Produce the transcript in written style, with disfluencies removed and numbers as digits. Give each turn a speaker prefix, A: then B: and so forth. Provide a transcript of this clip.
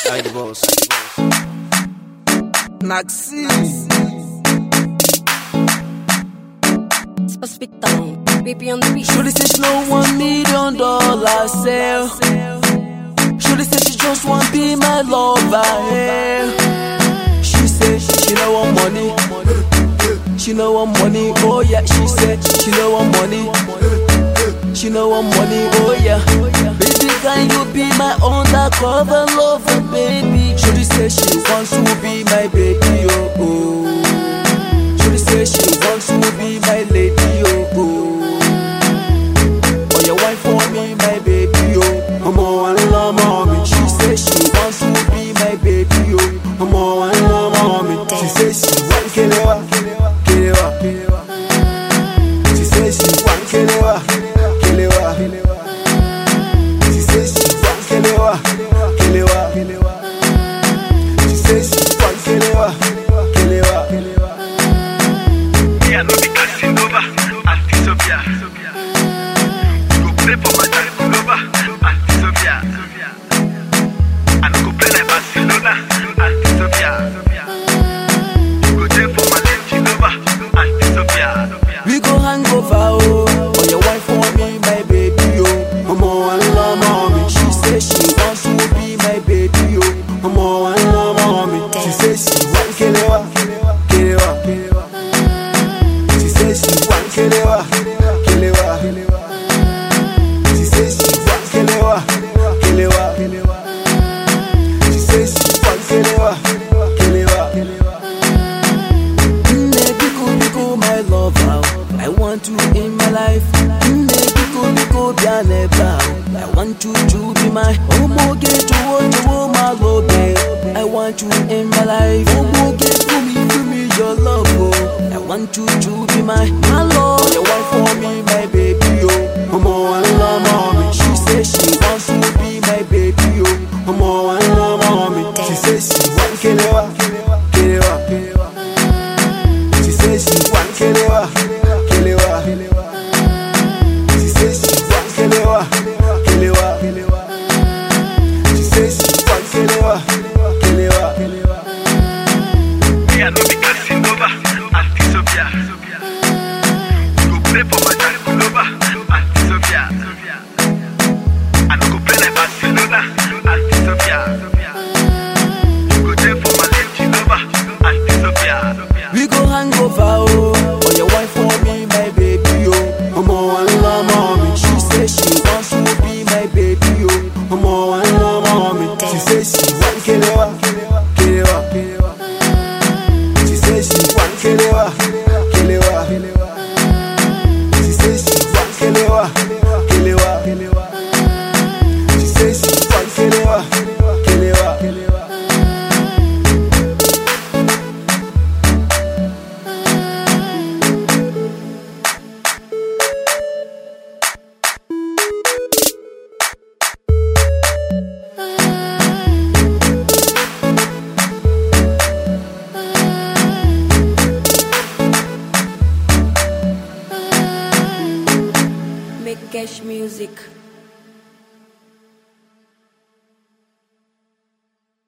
A: I the boss.
B: Maxi.
C: Specific town, baby on the beat.
B: Shorty say she no $1 million sale. Shorty say she just want be my lover. Yeah. She say she no want money. She no want money. Oh yeah. She said she no want money. She no want money. Oh yeah. Baby, can you be my undercover lover, baby? Shorty say she wants to be my baby. Oh oh. Shorty say she wants to be my lady. Oh oh. Oh, your wife for me, my baby. Oh, I'm all in love, mommy. She say she wants to be my baby. Oh, I'm all in love, mommy. She say she want Kelewa, Kelewa. She say she want Kelewa, Kelewa. She say she want Kelewa, Kelewa. She say she want Kelewa, Kelewa.
D: Me I know be Casanova, Anti-Sophia. You go play for my Casanova, Anti-Sophia. I no go play like Barcelona, Anti-Sophia. You go there for my Genova, Anti-Sophia.
B: We go hang over, oh your wife for me, my baby, oh. I'm all in love, mommy. She say she wants to be my baby, oh. I'm all in love, mommy. She say she want Kelewa, Kelewa. She say she want Kelewa, Kelewa. She say she want Kelewa, Kelewa. She say she want Kelewa, Kelewa. Biko, my lover, I want you in my life. Biko, Bianeba, I want you to be my omoge to my love. I want you in my life. Omoge to me your love. Oh, I want you to be my love. Your wife for me, my baby. Oh, I'm all in love, mommy. She say she wants to be my baby. Oh, I'm all in love, mommy. She say she want Kelewa, Kelewa. She say she want Kelewa, Kelewa. She say she want Kelewa, Kelewa. She say she want Kelewa, Kelewa.
D: Me I know be Casanova, Anti-Sophia. You go play for my Casanova, Anti-Sophia. I no go play like Barcelona, Anti-Sophia. You go there for my Genova, Anti-Sophia.
B: We go hang over, oh your wife for me, my baby, oh. I'm all in love, mommy. She say she wants to be my baby, oh. I'm all in love, mommy. She say she want Kelewa, Kelewa. She say she want Kelewa, Kelewa. She say she want Kelewa, Kelewa. She say she want Kelewa, Kelewa.
C: Make cash music.